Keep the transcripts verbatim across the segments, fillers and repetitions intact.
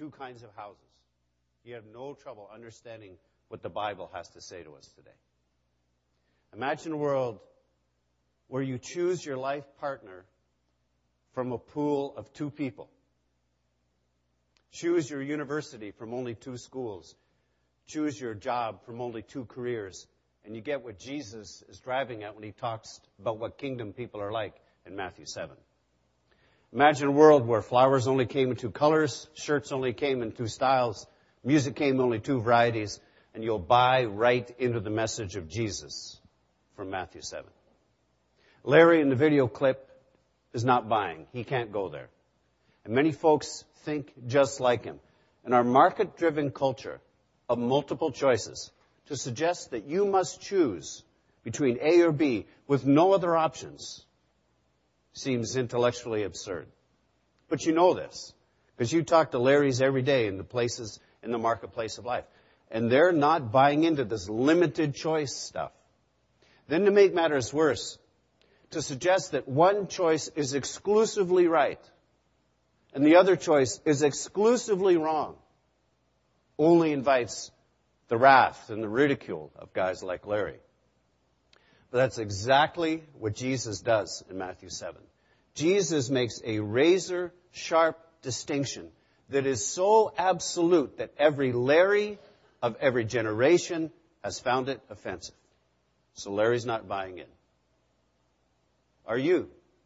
two kinds of houses. You have no trouble understanding what the Bible has to say to us today. Imagine a world where you choose your life partner from a pool of two people. Choose your university from only two schools. Choose your job from only two careers. And you get what Jesus is driving at when he talks about what kingdom people are like in Matthew seven. Imagine a world where flowers only came in two colors, shirts only came in two styles, music came in only two varieties, and you'll buy right into the message of Jesus from Matthew seven. Larry in the video clip is not buying. He can't go there. And many folks think just like him. In our market-driven culture of multiple choices, to suggest that you must choose between A or B with no other options seems intellectually absurd. But you know this, because you talk to Larrys every day in the places, in the marketplace of life. And they're not buying into this limited choice stuff. Then to make matters worse, to suggest that one choice is exclusively right and the other choice is exclusively wrong only invites the wrath and the ridicule of guys like Larry. But that's exactly what Jesus does in Matthew seven. Jesus makes a razor-sharp distinction that is so absolute that every Larry of every generation has found it offensive. So Larry's not buying in. Are you?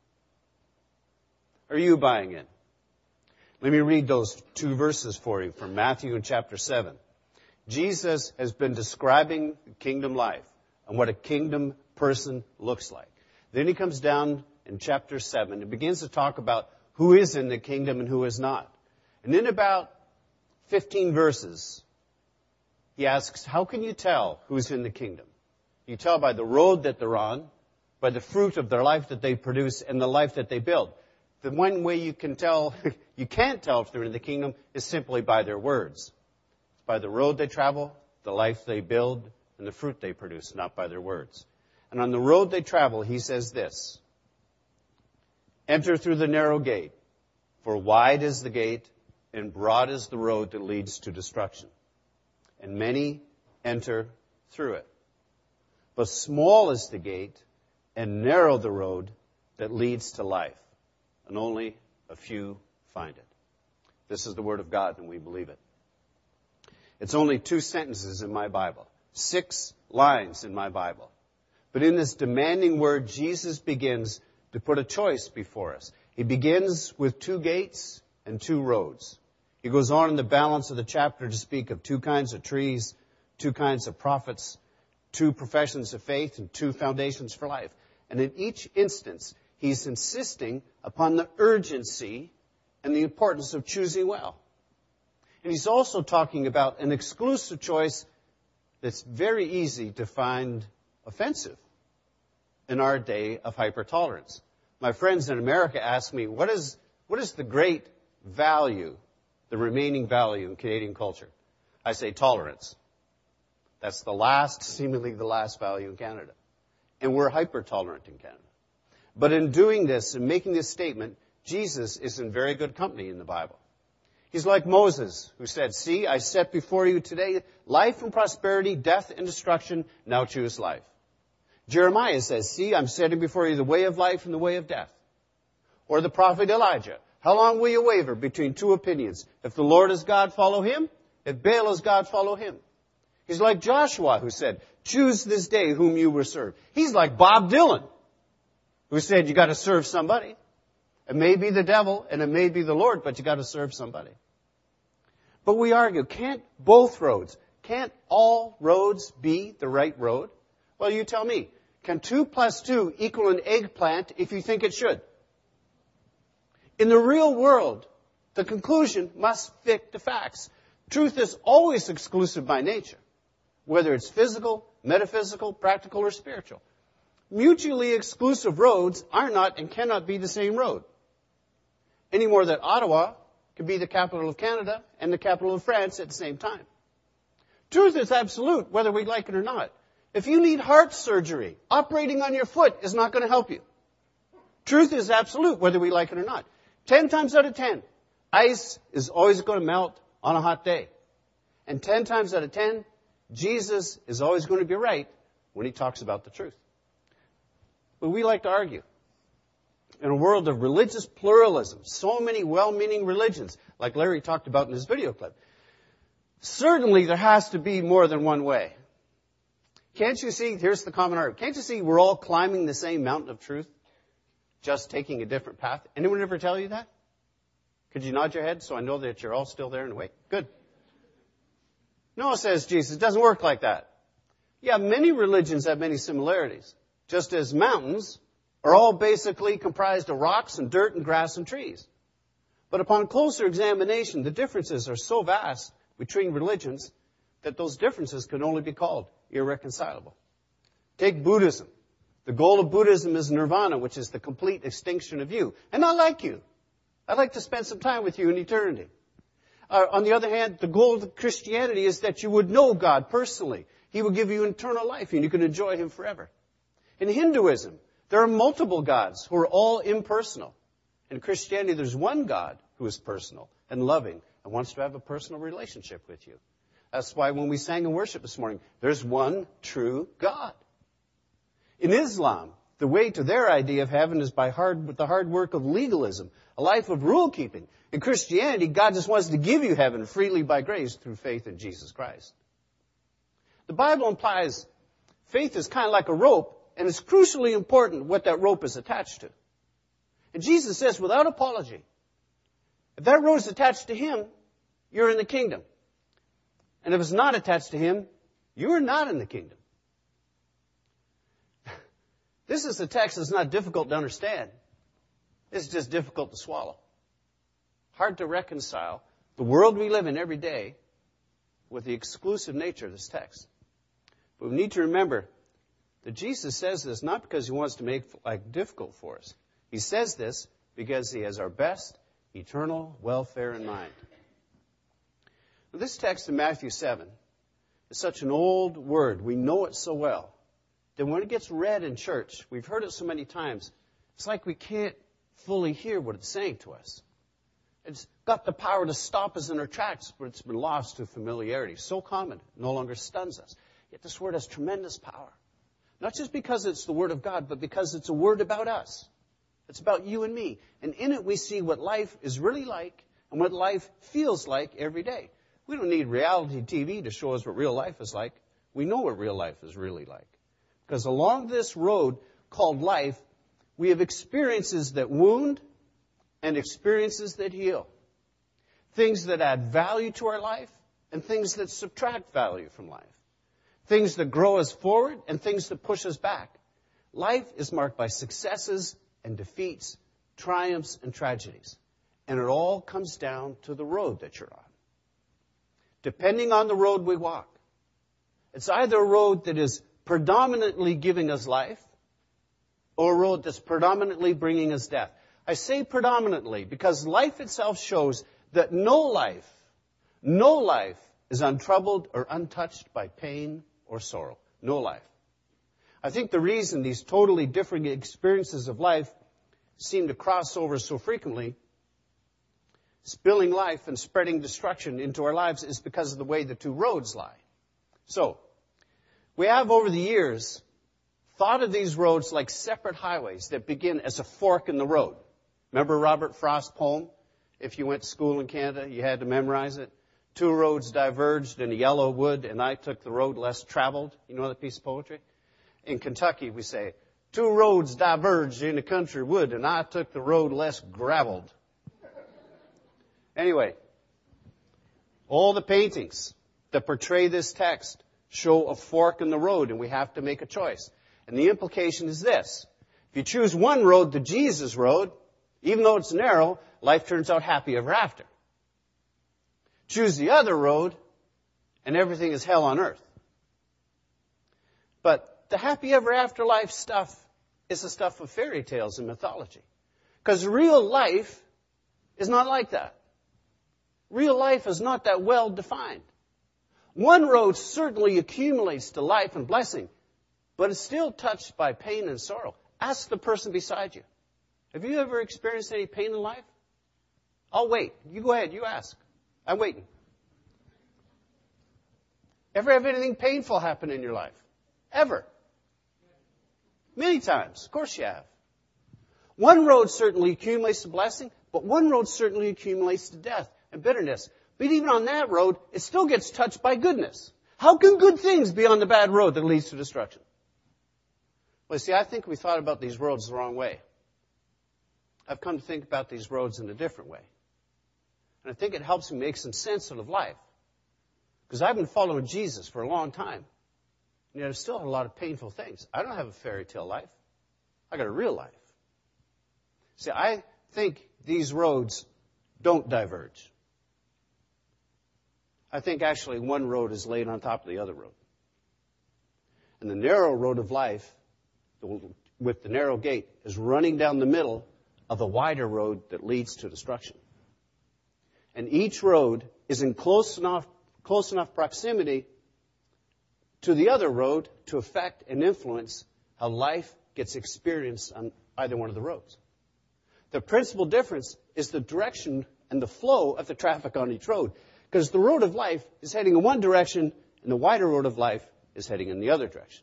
Are you buying in? Let me read those two verses for you from Matthew in chapter seven. Jesus has been describing kingdom life and what a kingdom person looks like. Then he comes down in chapter seven and begins to talk about who is in the kingdom and who is not. And in about fifteen verses, he asks, how can you tell who's in the kingdom? You tell by the road that they're on, by the fruit of their life that they produce, and the life that they build. The one way you can tell, you can't tell if they're in the kingdom is simply by their words. It's by the road they travel, the life they build, and the fruit they produce, not by their words. And on the road they travel, he says this, enter through the narrow gate, for wide is the gate, and broad is the road that leads to destruction. And many enter through it. But small is the gate, and narrow the road that leads to life, and only a few find it. This is the word of God, and we believe it. It's only two sentences in my Bible, six lines in my Bible. But in this demanding word, Jesus begins to put a choice before us. He begins with two gates and two roads. He goes on in the balance of the chapter to speak of two kinds of trees, two kinds of prophets, two professions of faith, and two foundations for life. And in each instance, he's insisting upon the urgency and the importance of choosing well. And he's also talking about an exclusive choice that's very easy to find offensive in our day of hyper-tolerance. My friends in America ask me, what is, what is the great value, the remaining value in Canadian culture? I say tolerance. That's the last, seemingly the last value in Canada. And we're hyper-tolerant in Canada. But in doing this and making this statement, Jesus is in very good company in the Bible. He's like Moses, who said, see, I set before you today life and prosperity, death and destruction. Now choose life. Jeremiah says, see, I'm setting before you the way of life and the way of death. Or the prophet Elijah, how long will you waver between two opinions? If the Lord is God, follow him. If Baal is God, follow him. He's like Joshua, who said, choose this day whom you will serve. He's like Bob Dylan, who said, you got to serve somebody. It may be the devil and it may be the Lord, but you got to serve somebody. But we argue, can't both roads, can't all roads be the right road? Well, you tell me. Can two plus two equal an eggplant if you think it should? In the real world, the conclusion must fit the facts. Truth is always exclusive by nature, whether it's physical, metaphysical, practical, or spiritual. Mutually exclusive roads are not and cannot be the same road. Any more than Ottawa could be the capital of Canada and the capital of France at the same time. Truth is absolute, whether we like it or not. If you need heart surgery, operating on your foot is not going to help you. Truth is absolute, whether we like it or not. Ten times out of ten, ice is always going to melt on a hot day. And ten times out of ten, Jesus is always going to be right when he talks about the truth. But we like to argue. In a world of religious pluralism, so many well-meaning religions, like Larry talked about in his video clip, certainly there has to be more than one way. Can't you see, here's the common argument, can't you see we're all climbing the same mountain of truth, just taking a different path? Anyone ever tell you that? Could you nod your head so I know that you're all still there and awake? Good. No, says Jesus, it doesn't work like that. Yeah, many religions have many similarities, just as mountains are all basically comprised of rocks and dirt and grass and trees. But upon closer examination, the differences are so vast between religions that those differences can only be called irreconcilable. Take Buddhism. The goal of Buddhism is nirvana, which is the complete extinction of you. And I like you. I'd like to spend some time with you in eternity. Uh, on the other hand, the goal of Christianity is that you would know God personally. He will give you eternal life and you can enjoy Him forever. In Hinduism, there are multiple gods who are all impersonal. In Christianity, there's one God who is personal and loving and wants to have a personal relationship with you. That's why when we sang in worship this morning, there's one true God. In Islam, the way to their idea of heaven is by hard, with the hard work of legalism, a life of rule-keeping. In Christianity, God just wants to give you heaven freely by grace through faith in Jesus Christ. The Bible implies faith is kind of like a rope, and it's crucially important what that rope is attached to. And Jesus says, without apology, if that rope is attached to Him, you're in the kingdom. And if it's not attached to Him, you're not in the kingdom. This is a text that's not difficult to understand. It's just difficult to swallow. Hard to reconcile the world we live in every day with the exclusive nature of this text. But we need to remember that Jesus says this not because He wants to make life difficult for us. He says this because He has our best eternal welfare in mind. Now, this text in Matthew seven is such an old word. We know it so well that when it gets read in church, we've heard it so many times, it's like we can't fully hear what it's saying to us. It's got the power to stop us in our tracks, but it's been lost to familiarity. So common, it no longer stuns us. Yet this word has tremendous power. Not just because it's the Word of God, but because it's a word about us. It's about you and me. And in it we see what life is really like and what life feels like every day. We don't need reality T V to show us what real life is like. We know what real life is really like. Because along this road called life, we have experiences that wound and experiences that heal. Things that add value to our life and things that subtract value from life. Things that grow us forward and things that push us back. Life is marked by successes and defeats, triumphs and tragedies. And it all comes down to the road that you're on. Depending on the road we walk, it's either a road that is predominantly giving us life or a road that's predominantly bringing us death. I say predominantly because life itself shows that no life, no life is untroubled or untouched by pain or sorrow. No life. I think the reason these totally different experiences of life seem to cross over so frequently, spilling life and spreading destruction into our lives, is because of the way the two roads lie. So, we have over the years thought of these roads like separate highways that begin as a fork in the road. Remember Robert Frost's poem? If you went to school in Canada, you had to memorize it. Two roads diverged in a yellow wood, and I took the road less traveled. You know that piece of poetry? In Kentucky, we say, two roads diverged in a country wood, and I took the road less graveled. Anyway, all the paintings that portray this text show a fork in the road, and we have to make a choice. And the implication is this. If you choose one road, the Jesus road, even though it's narrow, life turns out happy ever after. Choose the other road, and everything is hell on earth. But the happy ever after life stuff is the stuff of fairy tales and mythology. Because real life is not like that. Real life is not that well defined. One road certainly accumulates to life and blessing, but it's still touched by pain and sorrow. Ask the person beside you. Have you ever experienced any pain in life? I'll wait. You go ahead. You ask. I'm waiting. Ever have anything painful happen in your life? Ever? Many times. Of course you have. One road certainly accumulates to blessing, but one road certainly accumulates to death and bitterness. But even on that road, it still gets touched by goodness. How can good things be on the bad road that leads to destruction? Well, see, I think we thought about these roads the wrong way. I've come to think about these roads in a different way. And I think it helps me make some sense out of life. Because I've been following Jesus for a long time. And yet I've still had a lot of painful things. I don't have a fairy tale life. I got a real life. See, I think these roads don't diverge. I think actually one road is laid on top of the other road. And the narrow road of life, with the narrow gate, is running down the middle of the wider road that leads to destruction. And each road is in close enough, close enough proximity to the other road to affect and influence how life gets experienced on either one of the roads. The principal difference is the direction and the flow of the traffic on each road. Because the road of life is heading in one direction and the wider road of life is heading in the other direction.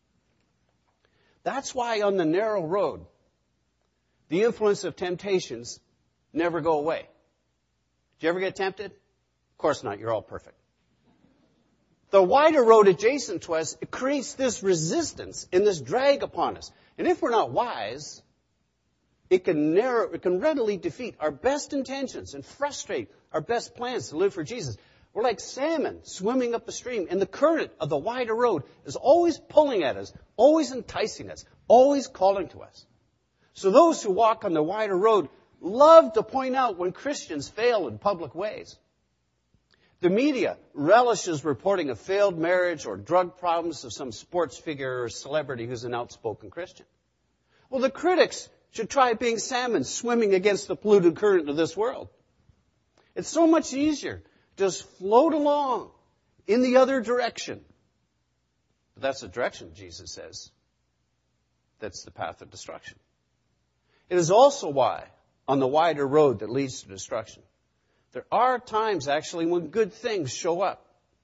That's why on the narrow road, the influence of temptations never go away. Did you ever get tempted? Of course not. You're all perfect. The wider road adjacent to us, it creates this resistance and this drag upon us. And if we're not wise, it can narrow, it can readily defeat our best intentions and frustrate our best plans to live for Jesus. We're like salmon swimming up a stream, and the current of the wider road is always pulling at us, always enticing us, always calling to us. So those who walk on the wider road love to point out when Christians fail in public ways. The media relishes reporting a failed marriage or drug problems of some sports figure or celebrity who's an outspoken Christian. Well, the critics should try being salmon swimming against the polluted current of this world. It's so much easier to just float along in the other direction. But that's the direction, Jesus says. That's the path of destruction. It is also why, on the wider road that leads to destruction, there are times, actually, when good things show up.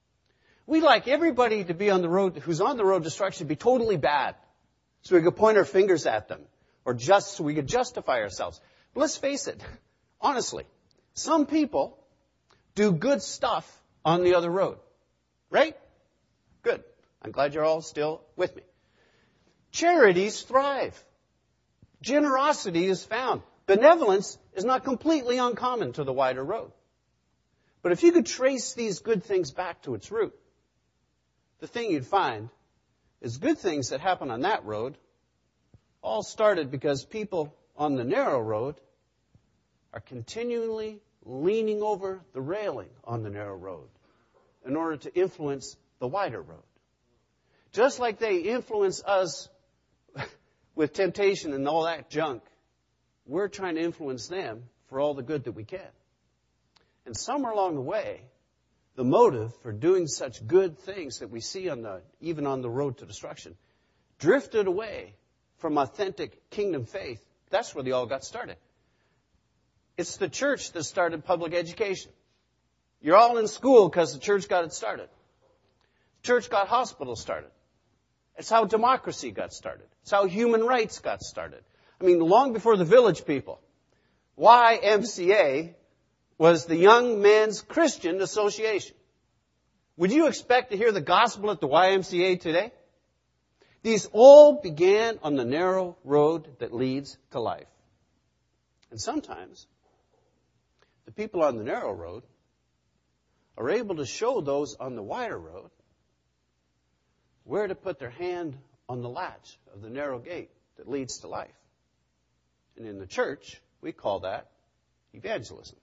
We like everybody to be on the road, who's on the road to destruction, to be totally bad. So we could point our fingers at them. Or just so we could justify ourselves. But let's face it, honestly, some people do good stuff on the other road. Right? Good. I'm glad you're all still with me. Charities thrive. Generosity is found. Benevolence is not completely uncommon to the wider road. But if you could trace these good things back to its root, the thing you'd find is good things that happen on that road all started because people on the narrow road are continually leaning over the railing on the narrow road in order to influence the wider road. Just like they influence us with temptation and all that junk, we're trying to influence them for all the good that we can. And somewhere along the way, the motive for doing such good things that we see on the, even on the road to destruction, drifted away from authentic kingdom faith. That's where they all got started. It's the church that started public education. You're all in school because the church got it started. The church got hospitals started. It's how democracy got started. It's how human rights got started. I mean, long before the Village People, Y M C A was the Young Men's Christian Association. Would you expect to hear the gospel at the Y M C A today? These all began on the narrow road that leads to life. And sometimes, the people on the narrow road are able to show those on the wider road where to put their hand on the latch of the narrow gate that leads to life. And in the church, we call that evangelism.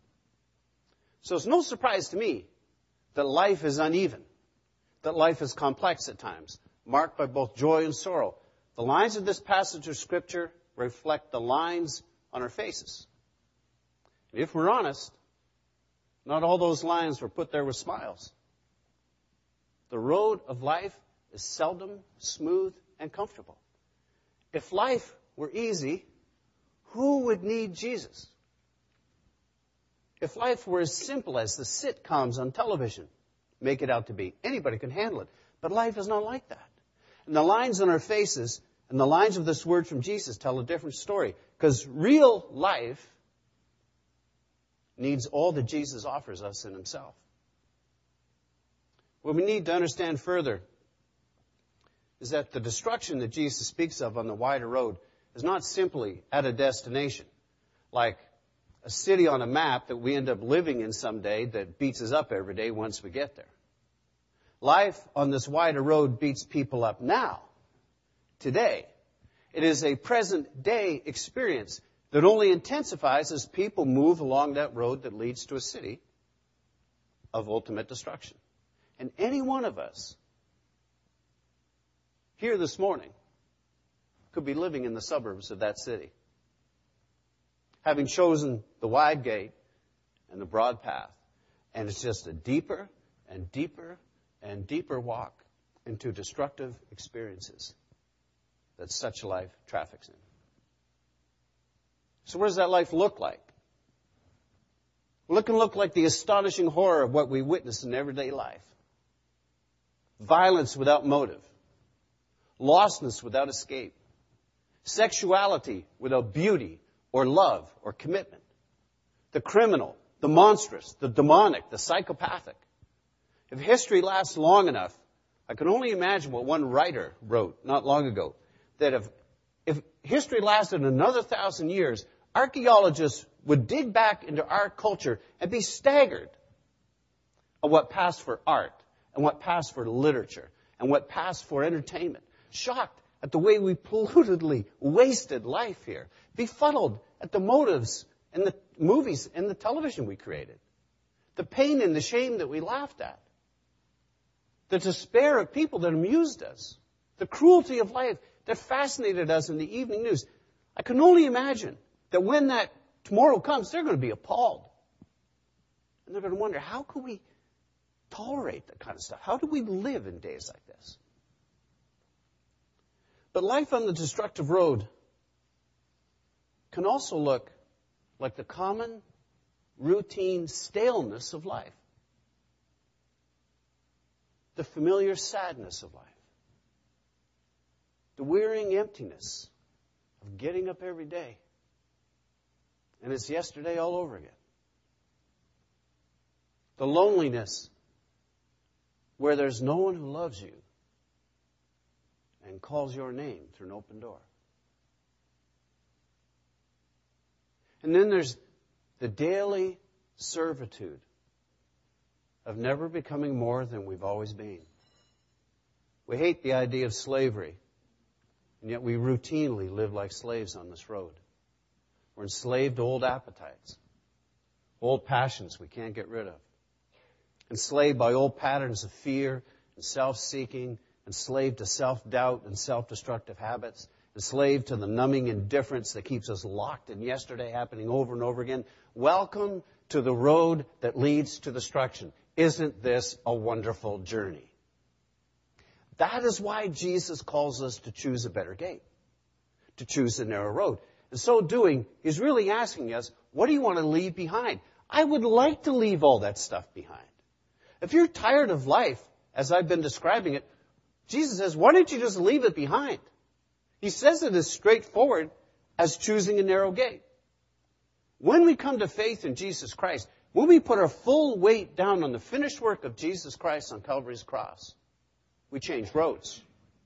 So it's no surprise to me that life is uneven, that life is complex at times, marked by both joy and sorrow. The lines of this passage of Scripture reflect the lines on our faces. And if we're honest, not all those lines were put there with smiles. The road of life is seldom smooth and comfortable. If life were easy, who would need Jesus? If life were as simple as the sitcoms on television make it out to be. Anybody can handle it. But life is not like that. And the lines on our faces and the lines of this word from Jesus tell a different story. Because real life needs all that Jesus offers us in himself. What we need to understand further is that the destruction that Jesus speaks of on the wider road is not simply at a destination, like a city on a map that we end up living in someday that beats us up every day once we get there. Life on this wider road beats people up now, today. It is a present-day experience that only intensifies as people move along that road that leads to a city of ultimate destruction. And any one of us here this morning could be living in the suburbs of that city, having chosen the wide gate and the broad path. And it's just a deeper and deeper and deeper walk into destructive experiences that such life traffics in. So what does that life look like? Well, it can look like the astonishing horror of what we witness in everyday life. Violence without motive. Lostness without escape. Sexuality without beauty or love or commitment. The criminal, the monstrous, the demonic, the psychopathic. If history lasts long enough, I can only imagine what one writer wrote not long ago, that if, if history lasted another thousand years, archaeologists would dig back into our culture and be staggered of what passed for art and what passed for literature and what passed for entertainment. Shocked at the way we pollutedly wasted life here. Befuddled at the motives and the movies and the television we created. The pain and the shame that we laughed at. The despair of people that amused us. The cruelty of life that fascinated us in the evening news. I can only imagine that when that tomorrow comes, they're going to be appalled. And they're going to wonder, how could we tolerate that kind of stuff? How do we live in days like this? But life on the destructive road can also look like the common, routine staleness of life. The familiar sadness of life. The wearying emptiness of getting up every day. And it's yesterday all over again. The loneliness where there's no one who loves you and calls your name through an open door. And then there's the daily servitude of never becoming more than we've always been. We hate the idea of slavery, and yet we routinely live like slaves on this road. We're enslaved to old appetites, old passions we can't get rid of, enslaved by old patterns of fear and self-seeking, enslaved to self-doubt and self-destructive habits, enslaved to the numbing indifference that keeps us locked in yesterday happening over and over again. Welcome to the road that leads to destruction. Isn't this a wonderful journey? That is why Jesus calls us to choose a better gate, to choose the narrow road. In so doing, he's really asking us, what do you want to leave behind? I would like to leave all that stuff behind. If you're tired of life, as I've been describing it, Jesus says, why don't you just leave it behind? He says it as straightforward as choosing a narrow gate. When we come to faith in Jesus Christ, when we put our full weight down on the finished work of Jesus Christ on Calvary's cross, we change roads.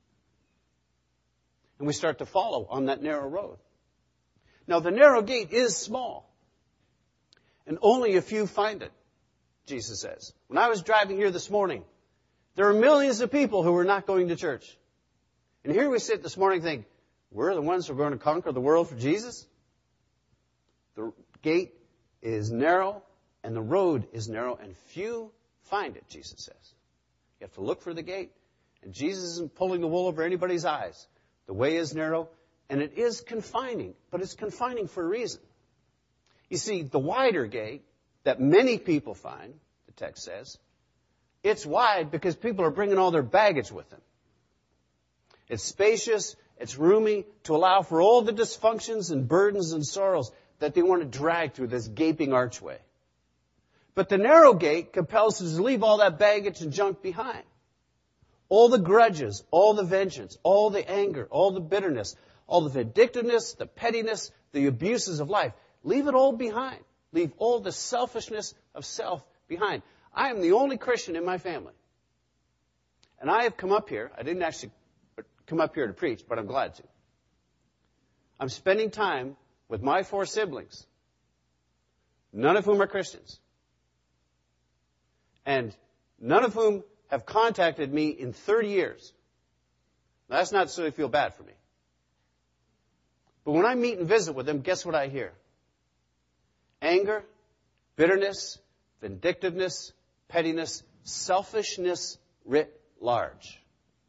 And we start to follow on that narrow road. Now, the narrow gate is small. And only a few find it, Jesus says. When I was driving here this morning, there are millions of people who are not going to church. And here we sit this morning and think, we're the ones who are going to conquer the world for Jesus? The gate is narrow and the road is narrow and few find it, Jesus says. You have to look for the gate. And Jesus isn't pulling the wool over anybody's eyes. The way is narrow and it is confining, but it's confining for a reason. You see, the wider gate that many people find, the text says, it's wide because people are bringing all their baggage with them. It's spacious, it's roomy to allow for all the dysfunctions and burdens and sorrows that they want to drag through this gaping archway. But the narrow gate compels us to leave all that baggage and junk behind. All the grudges, all the vengeance, all the anger, all the bitterness, all the vindictiveness, the pettiness, the abuses of life. Leave it all behind. Leave all the selfishness of self behind. I am the only Christian in my family. And I have come up here. I didn't actually come up here to preach, but I'm glad to. I'm spending time with my four siblings, none of whom are Christians. And none of whom have contacted me in thirty years. Now, that's not so I feel bad for me. But when I meet and visit with them, guess what I hear? Anger, bitterness, vindictiveness, pettiness, selfishness writ large.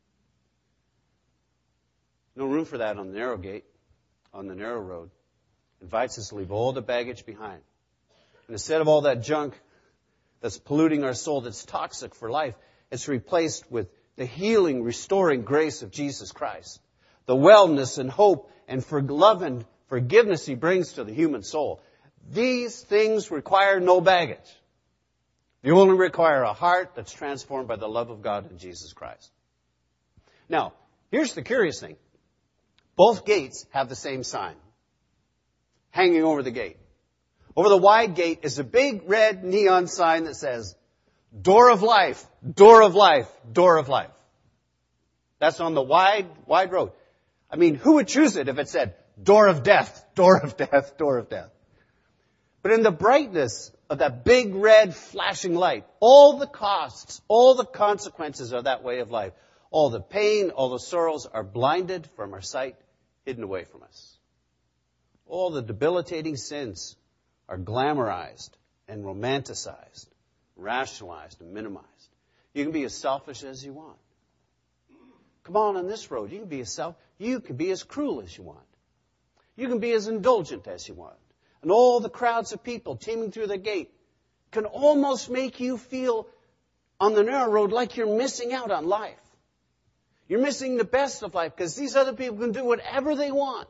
No room for that on the narrow gate, on the narrow road. Invites us to leave all the baggage behind. And instead of all that junk that's polluting our soul, that's toxic for life, it's replaced with the healing, restoring grace of Jesus Christ. The wellness and hope and for love and forgiveness He brings to the human soul. These things require no baggage. They only require a heart that's transformed by the love of God in Jesus Christ. Now, here's the curious thing. Both gates have the same sign hanging over the gate. Over the wide gate is a big red neon sign that says, Door of Life, Door of Life, Door of Life. That's on the wide, wide road. I mean, who would choose it if it said, Door of Death, Door of Death, Door of Death? But in the brightness of that big red flashing light, all the costs, all the consequences of that way of life, all the pain, all the sorrows are blinded from our sight, hidden away from us. All the debilitating sins are glamorized and romanticized, rationalized and minimized. You can be as selfish as you want. Come on, on this road, you can be as self, you can be as cruel as you want. You can be as indulgent as you want. And all the crowds of people teeming through the gate can almost make you feel on the narrow road like you're missing out on life. You're missing the best of life because these other people can do whatever they want.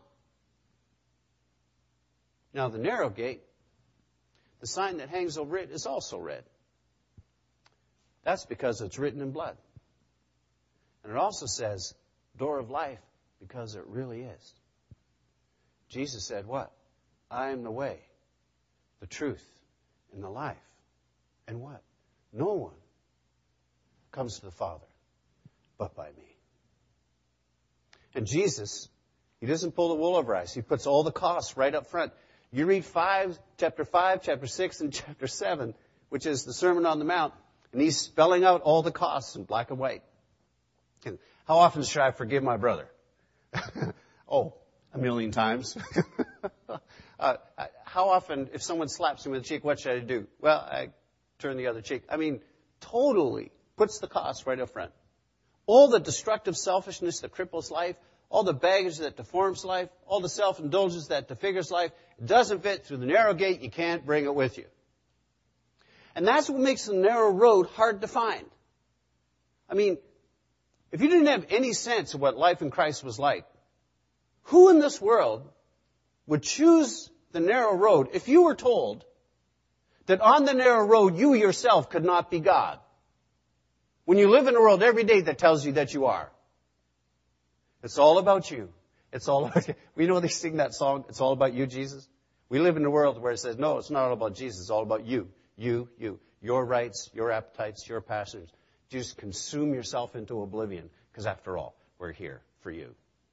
Now, the narrow gate, the sign that hangs over it is also red. That's because it's written in blood. And it also says, Door of Life, because it really is. Jesus said what? I am the way, the truth, and the life. And what? No one comes to the Father but by me. And Jesus, He doesn't pull the wool over our eyes. He puts all the costs right up front. You read five, chapter five, chapter six, and chapter seven, which is the Sermon on the Mount, and He's spelling out all the costs in black and white. And how often should I forgive my brother? Oh, a million times. uh, how often, if someone slaps me with the cheek, what should I do? Well, I turn the other cheek. I mean, totally puts the cost right up front. All the destructive selfishness that cripples life, all the baggage that deforms life, all the self-indulgence that defigures life, it doesn't fit through the narrow gate. You can't bring it with you. And that's what makes the narrow road hard to find. I mean, if you didn't have any sense of what life in Christ was like, who in this world would choose the narrow road if you were told that on the narrow road you yourself could not be God? When you live in a world every day that tells you that you are. It's all about you. It's all about you. We know they sing that song, It's All About You, Jesus. We live in a world where it says, no, it's not all about Jesus. It's all about you. You, you. Your rights, your appetites, your passions. Just consume yourself into oblivion. Because after all, we're here for you.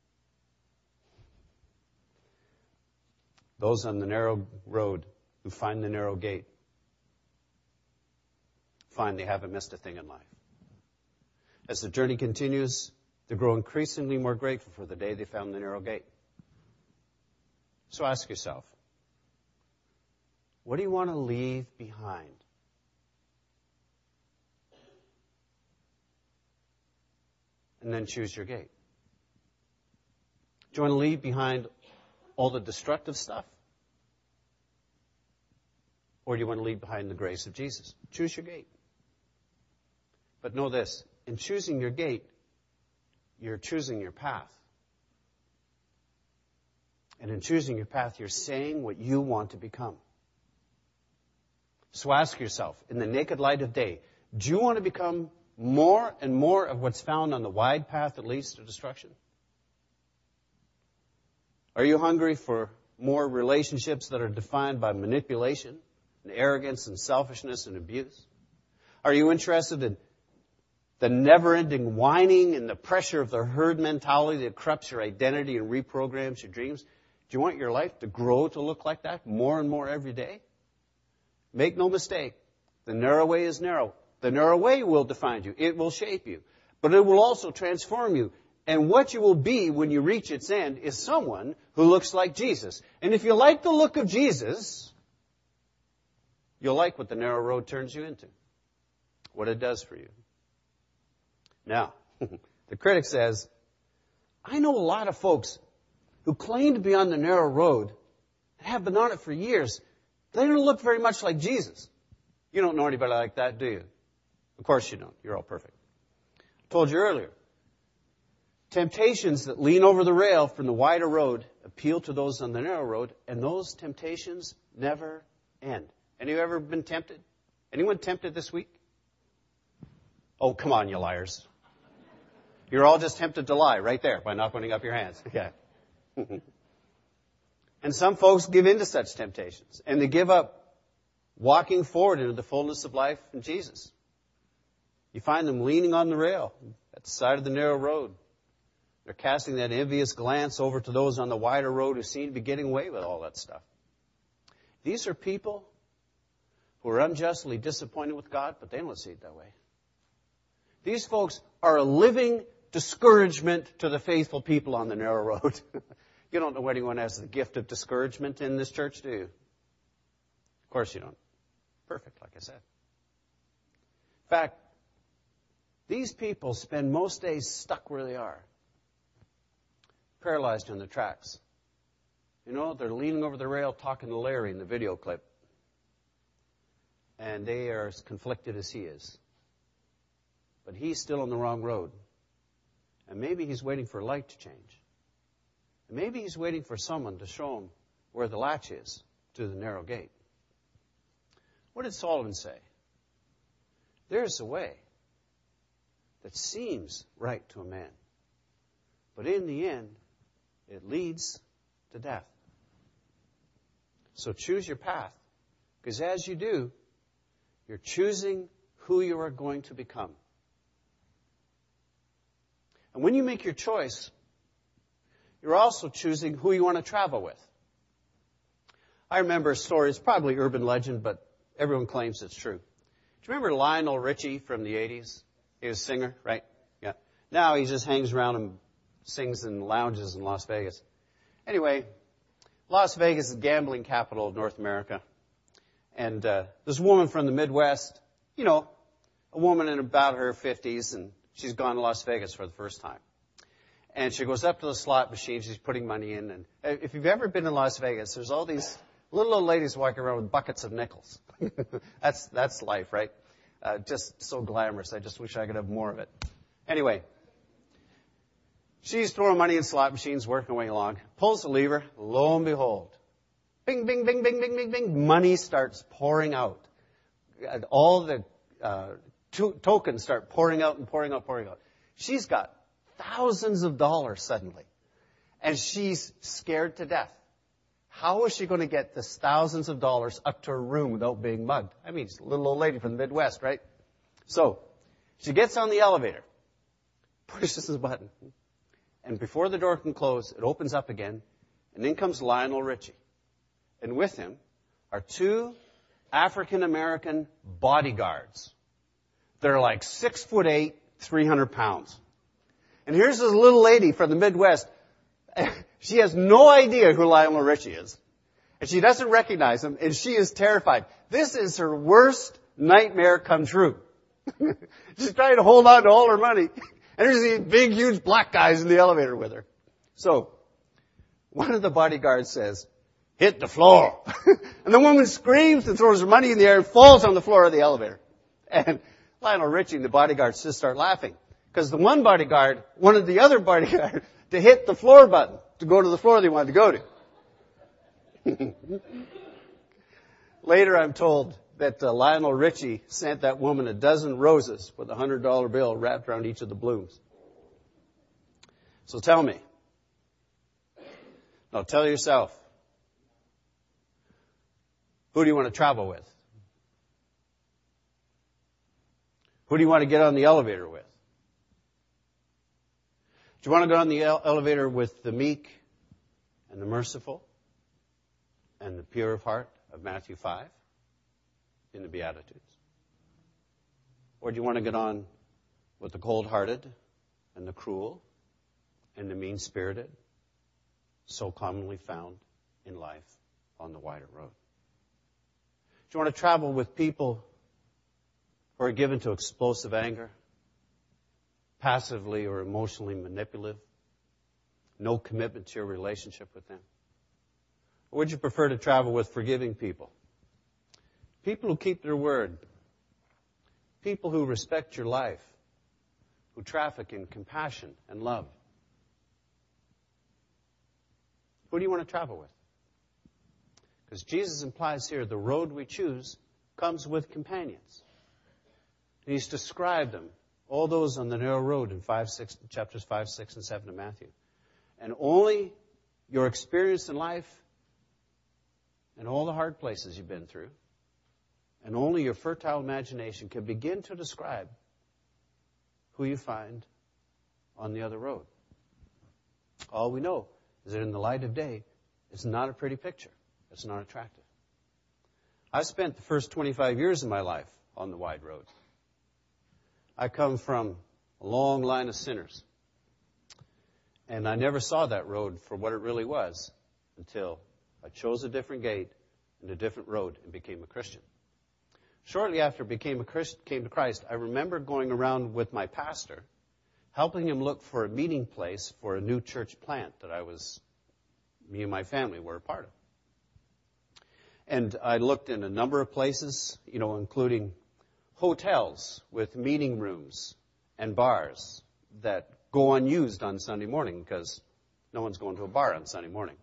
Those on the narrow road who find the narrow gate find they haven't missed a thing in life. As the journey continues, they grow increasingly more grateful for the day they found the narrow gate. So ask yourself, what do you want to leave behind? And then choose your gate. Do you want to leave behind all the destructive stuff? Or do you want to leave behind the grace of Jesus? Choose your gate. But know this, in choosing your gate, you're choosing your path. And in choosing your path, you're saying what you want to become. So ask yourself, in the naked light of day, do you want to become more and more of what's found on the wide path that leads to destruction? Are you hungry for more relationships that are defined by manipulation and arrogance and selfishness and abuse? Are you interested in the never-ending whining and the pressure of the herd mentality that corrupts your identity and reprograms your dreams? Do you want your life to grow to look like that more and more every day? Make no mistake, the narrow way is narrow. The narrow way will define you. It will shape you. But it will also transform you. And what you will be when you reach its end is someone who looks like Jesus. And if you like the look of Jesus, you'll like what the narrow road turns you into, what it does for you. Now, the critic says, I know a lot of folks who claim to be on the narrow road and have been on it for years. They don't look very much like Jesus. You don't know anybody like that, do you? Of course you don't. You're all perfect. I told you earlier, temptations that lean over the rail from the wider road appeal to those on the narrow road, and those temptations never end. Any of you ever been tempted? Anyone tempted this week? Oh, come on, you liars. You're all just tempted to lie right there by not putting up your hands. Okay. And some folks give in to such temptations, and they give up walking forward into the fullness of life in Jesus. You find them leaning on the rail at the side of the narrow road. They're casting that envious glance over to those on the wider road who seem to be getting away with all that stuff. These are people who are unjustly disappointed with God, but they don't see it that way. These folks are a living discouragement to the faithful people on the narrow road. You don't know anyone has the gift of discouragement in this church, do you? Of course you don't. Perfect, like I said. In fact, these people spend most days stuck where they are, paralyzed in their tracks. You know, they're leaning over the rail talking to Larry in the video clip. And they are as conflicted as he is. But he's still on the wrong road. And maybe he's waiting for a light to change. And maybe he's waiting for someone to show him where the latch is to the narrow gate. What did Solomon say? There's a way that seems right to a man, but in the end, it leads to death. So choose your path, because as you do, you're choosing who you are going to become. And when you make your choice, you're also choosing who you want to travel with. I remember a story, it's probably urban legend, but everyone claims it's true. Do you remember Lionel Richie from the eighties? He was a singer, right? Yeah. Now he just hangs around and sings in lounges in Las Vegas. Anyway, Las Vegas is the gambling capital of North America. And uh, this woman from the Midwest, you know, a woman in about her fifties, and she's gone to Las Vegas for the first time. And she goes up to the slot machine. She's putting money in. And if you've ever been in Las Vegas, there's all these little old ladies walking around with buckets of nickels. that's that's life, right? Uh, just so glamorous. I just wish I could have more of it. Anyway, she's throwing money in slot machines, working her way along. Pulls the lever. Lo and behold, bing, bing, bing, bing, bing, bing, bing. Money starts pouring out. And all the uh, to- tokens start pouring out and pouring out, pouring out. She's got thousands of dollars suddenly. And she's scared to death. How is she going to get this thousands of dollars up to her room without being mugged? I mean, she's a little old lady from the Midwest, right? So, she gets on the elevator, pushes the button, and before the door can close, it opens up again, and in comes Lionel Richie. And with him are two African-American bodyguards. They're like six foot eight, three hundred pounds. And here's this little lady from the Midwest. She has no idea who Lionel Richie is. And she doesn't recognize him, and she is terrified. This is her worst nightmare come true. She's trying to hold on to all her money. And there's these big, huge black guys in the elevator with her. So, one of the bodyguards says, hit the floor. And the woman screams and throws her money in the air and falls on the floor of the elevator. And Lionel Richie and the bodyguards just start laughing. Because the one bodyguard wanted the other bodyguard to hit the floor button to go to the floor they wanted to go to. Later, I'm told that uh, Lionel Richie sent that woman a dozen roses with a one hundred dollar bill wrapped around each of the blooms. So tell me. Now tell yourself. Who do you want to travel with? Who do you want to get on the elevator with? Do you want to go on the ele- elevator with the meek and the merciful and the pure of heart of Matthew five in the Beatitudes? Or do you want to get on with the cold-hearted and the cruel and the mean-spirited, so commonly found in life on the wider road? Do you want to travel with people who are given to explosive anger, passively or emotionally manipulative, no commitment to your relationship with them? Or would you prefer to travel with forgiving people? People who keep their word. People who respect your life. Who traffic in compassion and love. Who do you want to travel with? Because Jesus implies here the road we choose comes with companions. And he's described them, all those on the narrow road in five, six, chapters five, six, and seven of Matthew. And only your experience in life and all the hard places you've been through, and only your fertile imagination can begin to describe who you find on the other road. All we know is that in the light of day, it's not a pretty picture. It's not attractive. I spent the first twenty-five years of my life on the wide road. I come from a long line of sinners. And I never saw that road for what it really was until I chose a different gate and a different road and became a Christian. Shortly after I became a Christ, came to Christ, I remember going around with my pastor, helping him look for a meeting place for a new church plant that I was, me and my family were a part of. And I looked in a number of places, you know, including hotels with meeting rooms and bars that go unused on Sunday morning because no one's going to a bar on Sunday morning.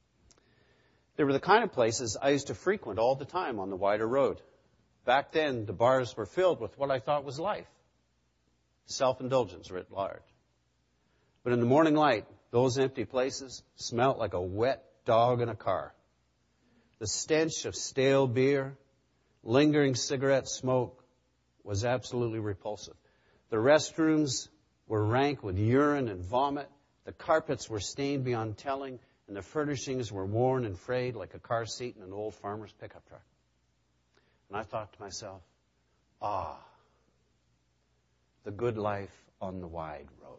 They were the kind of places I used to frequent all the time on the wider road. Back then, the bars were filled with what I thought was life. Self-indulgence writ large. But in the morning light, those empty places smelt like a wet dog in a car. The stench of stale beer, lingering cigarette smoke was absolutely repulsive. The restrooms were rank with urine and vomit. The carpets were stained beyond telling, and the furnishings were worn and frayed like a car seat in an old farmer's pickup truck. And I thought to myself, ah, the good life on the wide road.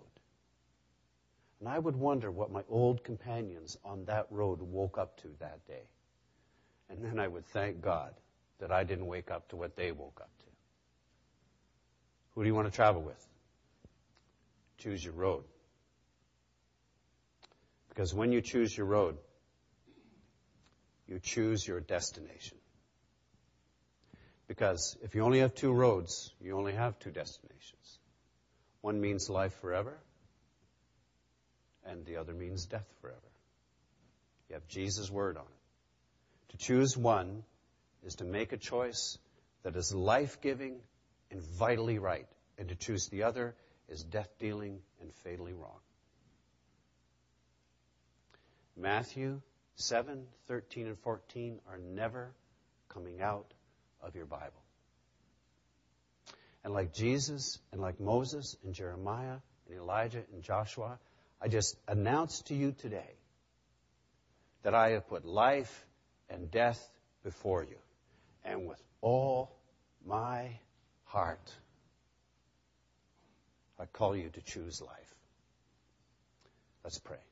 And I would wonder what my old companions on that road woke up to that day. And then I would thank God that I didn't wake up to what they woke up to. Who do you want to travel with? Choose your road. Because when you choose your road, you choose your destination. Because if you only have two roads, you only have two destinations. One means life forever, and the other means death forever. You have Jesus' word on it. To choose one is to make a choice that is life-giving and vitally right. And to choose the other is death-dealing and fatally wrong. Matthew seven, thirteen, and fourteen are never coming out of your Bible. And like Jesus and like Moses and Jeremiah and Elijah and Joshua, I just announce to you today that I have put life and death before you. And with all my heart, I call you to choose life. Let's pray.